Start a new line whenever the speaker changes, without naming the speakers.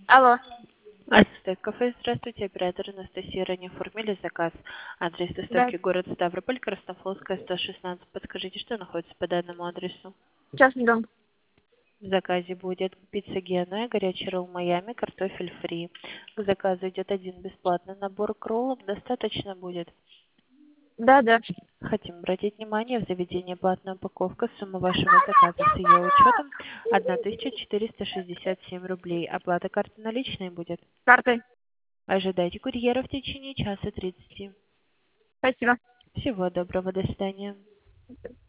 Алло.
Ацтек кафе, здравствуйте, оператор Анастасия, ранее оформили заказ. Адрес
Да.
доставки город Ставрополь, Краснофлотская, 116. Подскажите, что находится по данному адресу?
Частный дом.
В заказе будет пицца Геная, горячий ролл Майами, картофель фри. К заказу идет один бесплатный набор к роллам, достаточно будет.
Да.
Хотим обратить внимание, в заведении платная упаковка, сумма вашего заказа с ее учетом 1467 рублей. Оплата карты наличной будет.
Картой.
Ожидайте курьера в течение часа 30.
Спасибо.
Всего доброго, до свидания.